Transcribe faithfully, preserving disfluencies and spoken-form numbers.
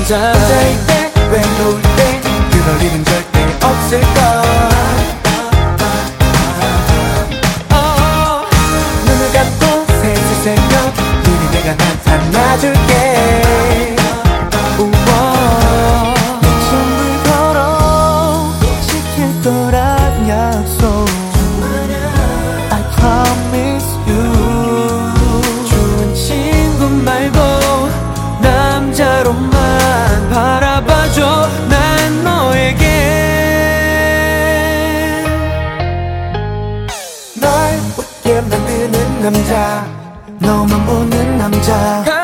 남자. 혼자일 때 외로울 때 그럴 일은 절대 없을걸. oh, 눈을 감고 슬슬 새벽 미리 내가 나타나줄게. 내 춤을 걸어 지킬 거란 약속. I promise you. 좋은 친구 말고 남자로만 바라봐줘. 난 너에게 널 웃게 만드는 남자, 너만 보는 남자.